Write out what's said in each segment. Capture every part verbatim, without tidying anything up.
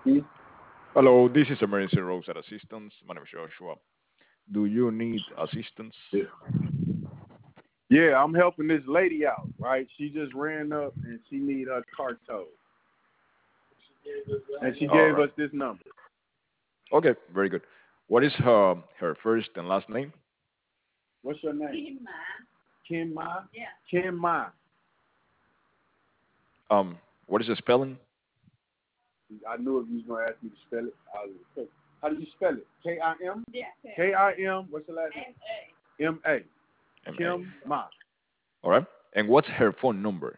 Hmm? Hello, this is Emergency Roadside Assistance. My name is Joshua. Do you need assistance? Yeah. Yeah, I'm helping this lady out, right? She just ran up and she need her car towed. And she All gave right. us this number. Okay, very good. What is her her first and last name? What's your name? Kim Ma. Yeah. Kim Ma. Um, what is the spelling? I knew if you was gonna ask me to spell it, I was gonna. How do you spell it? K I M? Yeah. K I M. What's the last name? M A. M A. Kim Ma. All right. And what's her phone number?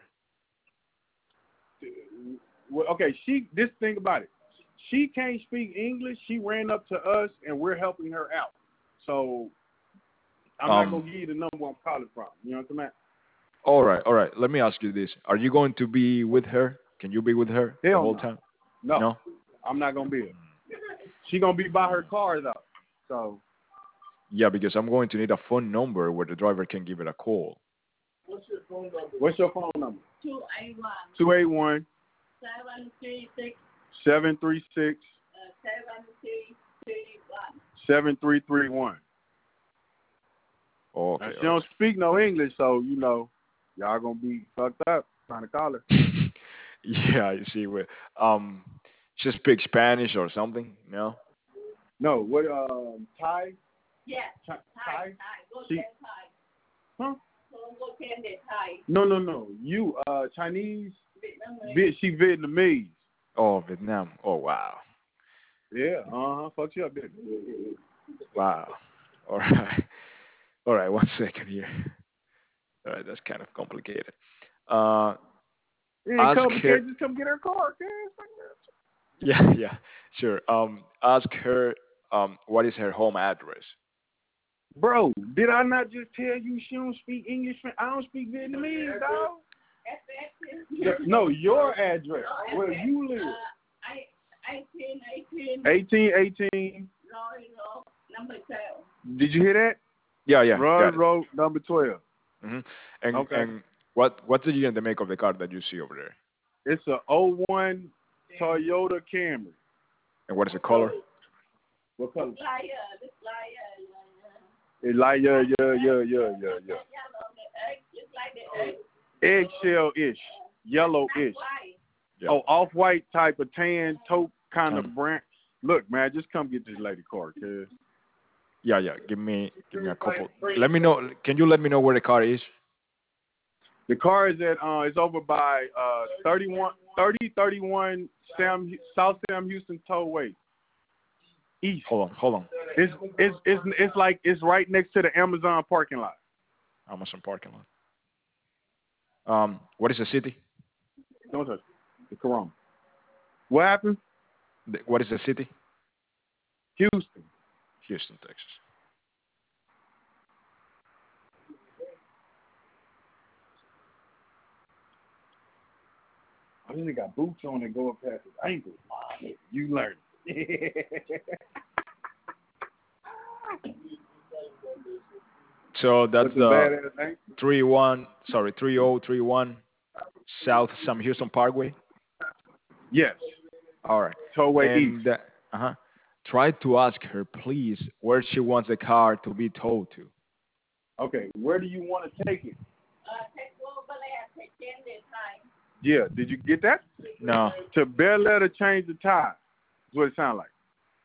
Well, okay, she this thing about it. She can't speak English. She ran up to us and we're helping her out. So I'm not gonna Um. give you the number I'm calling from. You know what I'm saying? All right. All right. Let me ask you this: Are you going to be with her? Can you be with her the Hell whole no. time? No. No. I'm not gonna be it. She gonna be by her car though. So Yeah, because I'm going to need a phone number where the driver can give it a call. what's your phone number? Two eight one seven three six seven three three one. Okay. Now, she Okay. don't speak no English, so you know, y'all gonna be fucked up trying to call her. Yeah, I see. Where um, she speaks Spanish or something. No. No, what um Thai? Thai? Thai? She, huh? No, no, no. You uh Chinese? Viet, she Vietnamese. Oh, Vietnam. Oh, wow. Yeah, uh huh. Fuck you up, didn't it? Wow. All right. All right. One second here. All right. That's kind of complicated. Uh, It ain't ask her. complicated. Just come get her car, okay? Yeah, yeah, sure. Um, ask her. Um, what is her home address? Bro, did I not just tell you she don't speak English? I don't speak Vietnamese, dog. No, your address. Where you live. eighteen eighteen. Did you hear that? Yeah, yeah, Run got it. Road number twelve. hmm And Okay. and what what's the year and the make of the car that you see over there? It's a oh one Toyota Camry. And what is the color? What color? It's like yeah, yeah, yeah, yeah, yeah, yeah. Eggshell-ish, yellow-ish. Yeah. Oh, off-white type of tan taupe kind of Um, brand. Look, man, just come get this lady car, cuz. yeah, yeah. Give me give me a couple. Let me know. Can you let me know where the car is? The car is at uh, it's over by uh thirty-one, thirty, thirty-one Sam South Sam Houston Tollway East. Hold on, hold on. It's it's it's it's like it's right next to the Amazon parking lot. Amazon parking lot. Um, what is the city? Don't touch it. The Corona. What happened? The- What is the city? Houston. Houston, Texas. I really got boots on that go up past his ankles. You learn. So that's What's the the badass name? three one. Sorry, three oh three one South Sam Houston Parkway. Yes. All right. Tollway East. And uh huh. Try to ask her, please, where she wants the car to be towed to. Okay, where do you want to take it? Yeah, did you get that? No. To Bel Air to change the tire. That's what it sounds like.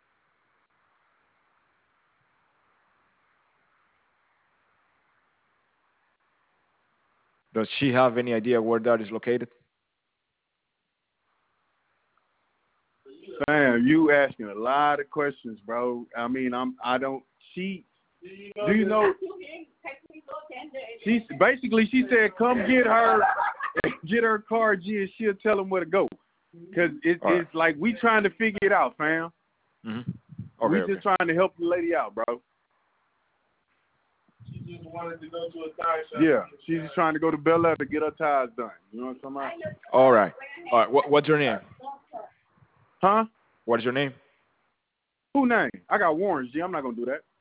Does she have any idea where that is located? Fam, you asking a lot of questions, bro. I mean, I'm I don't she do you know she basically she said come get her get her car G and she'll tell him where to go. Cause it, All right. it's like we trying to figure it out, fam. hmm We Okay, just okay. trying to help the lady out, bro. She just wanted to go to a tire shop. Yeah, she's just trying to go to Bel Air to get her tires done. You know what I'm talking about? All right. All right. What, what's your name? Huh? What is your name? Who name? I got warrants, G. I'm not gonna do that.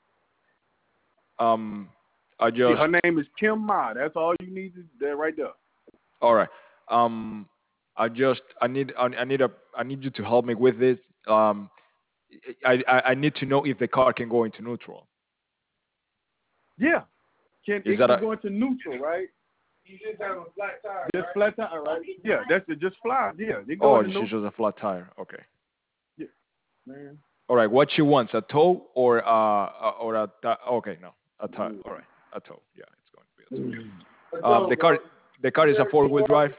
Um, I See, just. her name is Kim Ma. That's all you need to that right there. All right. Um, I just I need I, I need a I need you to help me with this. Um, I, I I need to know if the car can go into neutral. Yeah. Can Is it that can a go into neutral, right? You just have a flat tire. Just right? flat tire, right? Yeah, that's it. Just fly. Yeah, they go oh, into it's neutral. just a flat tire. Okay. Yeah, man. All right. What she wants, a tow or uh uh, or a ti- okay no a tire. All right, a tow. Yeah, it's going to be a tow. Let's Um, go, the car bro. the car is a four wheel drive.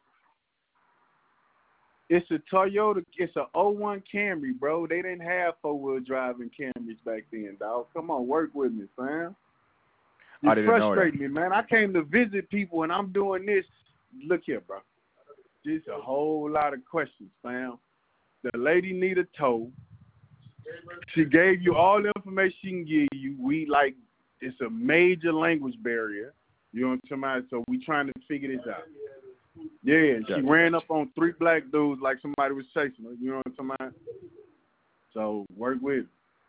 It's a Toyota. It's a oh one Camry, bro. They didn't have four wheel driving Camrys back then, dog. Come on, work with me, fam. You I didn't know that. frustrate me, man. I came to visit people and I'm doing this. Look here, bro. Just a whole lot of questions, fam. The lady need a tow. She gave you all the information she can give you. We like it's a major language barrier. You know what I'm talking about? So we trying to figure this out. Yeah, she Yeah, ran gotcha. up on three black dudes like somebody was chasing her. You know what I'm talking about? So work with it.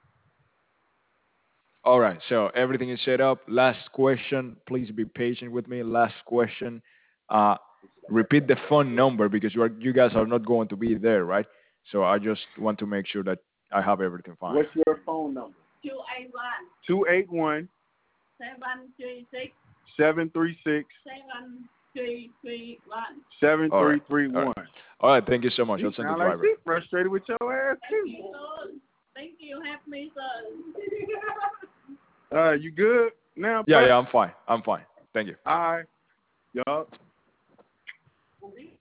All right. So everything is set up. Last question. Please be patient with me. Last question. Uh, repeat the phone number because you are you guys are not going to be there, right? So I just want to make sure that I have everything fine. What's your phone number? two eight one, two eight one, seven three six, seven three six, seven three three one. seven three three All one. right. All right. Thank you so much. You I'll send the sound like driver. she frustrated with your ass Thank too. you, sir. Thank you. Help me, sir. Uh, you good now? Yeah, bro? yeah. I'm fine. I'm fine. Thank you. All right. Yup.